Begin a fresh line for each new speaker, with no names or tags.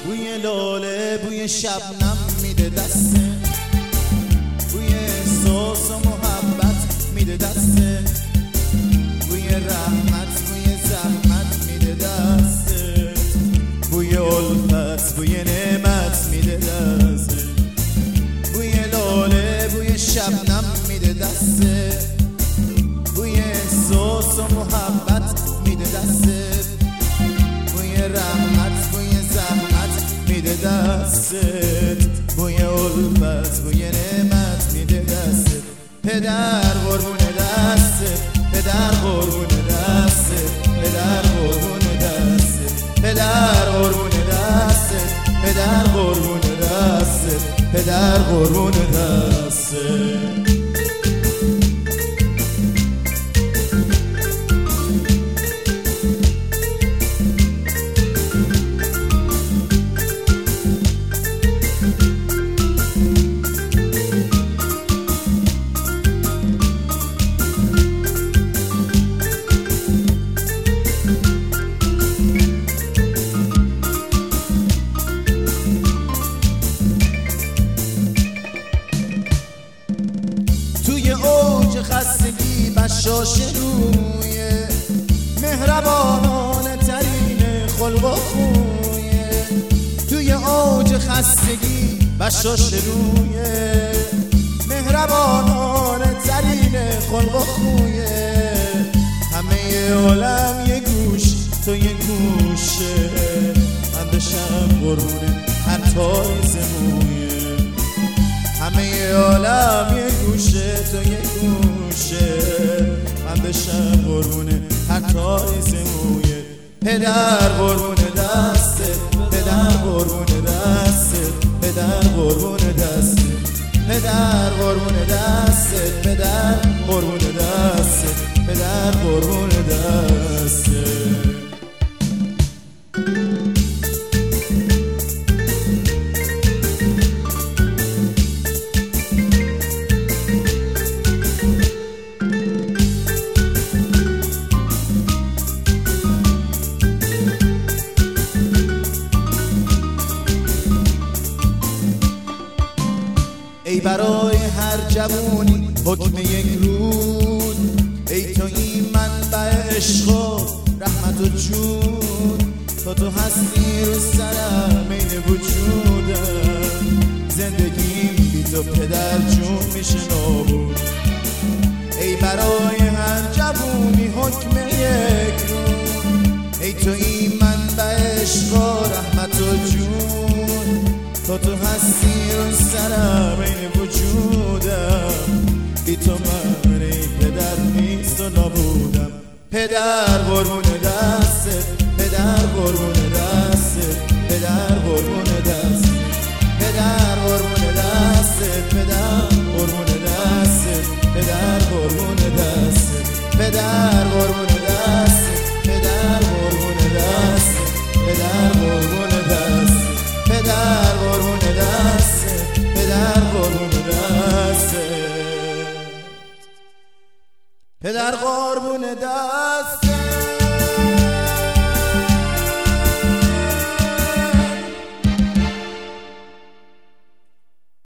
بوی لاله بوی شبنم میده دسته، بوی احساس و محبت میده دسته، بوی رحمت بوی زحمت میده دسته، بوی الفت بوی نعمت میده دسته، بوی لاله بوی شبنم میده دسته، بوی احساس و محبت میده دسته، بوی رحمت بوی زحمت میده دستت، بوی الفت بوی نعمت میده دستت. پدر قربون دستت، پدر قربون دستت، پدر قربون دستت، پدر قربون دستت، پدر قربون دستت، پدر قربون دستت. توی اوج خستگی بشاش روی مهربانانه ترین خلق و خویه، توی اوج خستگی بشاش روی مهربانانه ترین خلق و خویه، همه عالم یه گوش تو یه گوشه، من بشم قربون هر تایز مویه، همه عالم یه گوشه تو یه گوشه، من بشم قربونه هر تایز مویه. پدر قربون دستت، پدر قربون دستت، پدر قربون دستت، پدر قربون دستت، پدر قربون دستت، پدر قربون دستت. ای برای هر جوونی حکم یک روز، ای تو این منبع عشق و رحمت و جود، تو هستی رو سرم این وجودم، زندگیم بی تو پدر جون میشه نابود. ای برای هر جوونی حکم یک روز، ای تو این منبع عشق و رحمت و جود، تو هستی رو سرم این وجودم، بی تو من ای پدر نیست و نبودم. پدر قربون دستت، پدر قربون دستت، پدر قربون دستت.